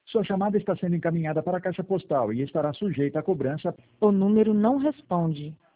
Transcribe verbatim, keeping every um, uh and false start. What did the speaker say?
Sua chamada está sendo encaminhada para a caixa postal e estará sujeita à cobrança. O número não responde.